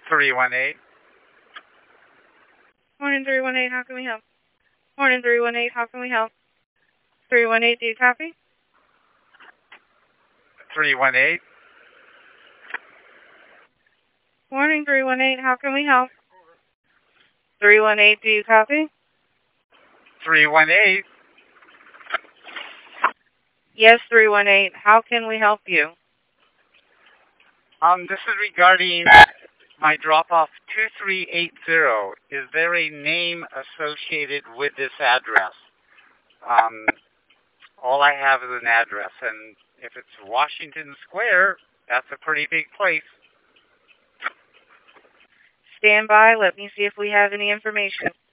318. Morning 318, how can we help? Morning 318, how can we help? 318, do you copy? 318. Morning 318, how can we help? 318, do you copy? 318. Yes, 318, how can we help you? This is regarding my drop-off 2380. Is there a name associated with this address? All I have is an address, and if it's Washington Square, that's a pretty big place. Stand by, let me see if we have any information.